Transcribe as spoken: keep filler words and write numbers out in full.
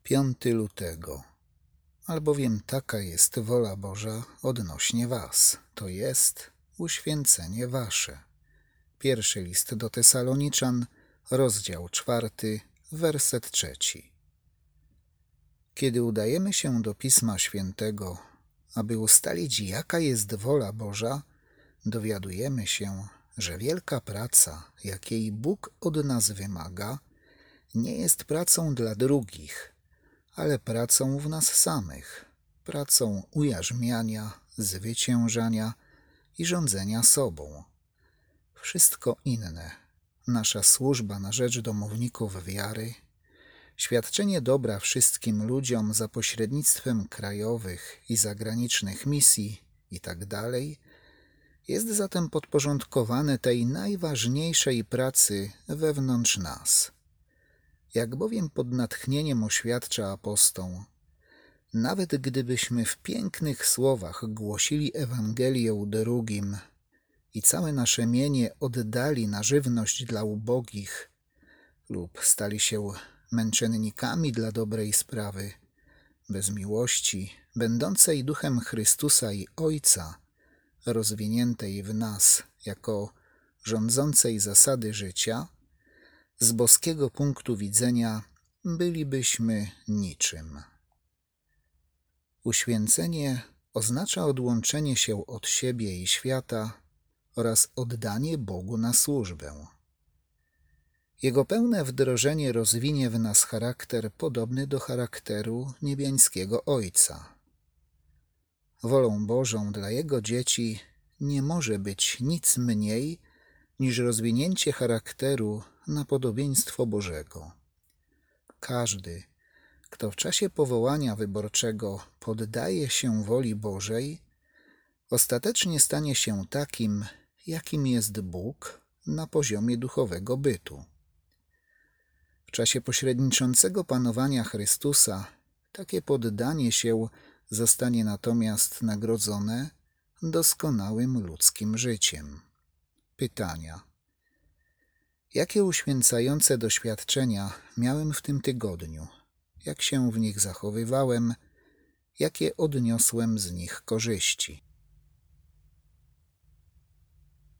piątego lutego. Albowiem taka jest wola Boża odnośnie was, to jest uświęcenie wasze. Pierwszy list do Tesaloniczan, rozdział czwarty, werset trzeci. Kiedy udajemy się do Pisma Świętego, aby ustalić, jaka jest wola Boża, dowiadujemy się, że wielka praca, jakiej Bóg od nas wymaga, nie jest pracą dla drugich, ale pracą w nas samych, pracą ujarzmiania, zwyciężania i rządzenia sobą. Wszystko inne, nasza służba na rzecz domowników wiary, świadczenie dobra wszystkim ludziom za pośrednictwem krajowych i zagranicznych misji itd., jest zatem podporządkowane tej najważniejszej pracy wewnątrz nas. Jak bowiem pod natchnieniem oświadcza apostoł, nawet gdybyśmy w pięknych słowach głosili Ewangelię drugim i całe nasze mienie oddali na żywność dla ubogich lub stali się męczennikami dla dobrej sprawy, bez miłości, będącej duchem Chrystusa i Ojca, rozwiniętej w nas jako rządzącej zasady życia, z boskiego punktu widzenia bylibyśmy niczym. Uświęcenie oznacza odłączenie się od siebie i świata oraz oddanie Bogu na służbę. Jego pełne wdrożenie rozwinie w nas charakter podobny do charakteru niebiańskiego Ojca. Wolą Bożą dla Jego dzieci nie może być nic mniej niż rozwinięcie charakteru na podobieństwo Bożego. Każdy, kto w czasie powołania wyborczego poddaje się woli Bożej, ostatecznie stanie się takim, jakim jest Bóg na poziomie duchowego bytu. W czasie pośredniczącego panowania Chrystusa takie poddanie się zostanie natomiast nagrodzone doskonałym ludzkim życiem. Pytania. Jakie uświęcające doświadczenia miałem w tym tygodniu? Jak się w nich zachowywałem? Jakie odniosłem z nich korzyści?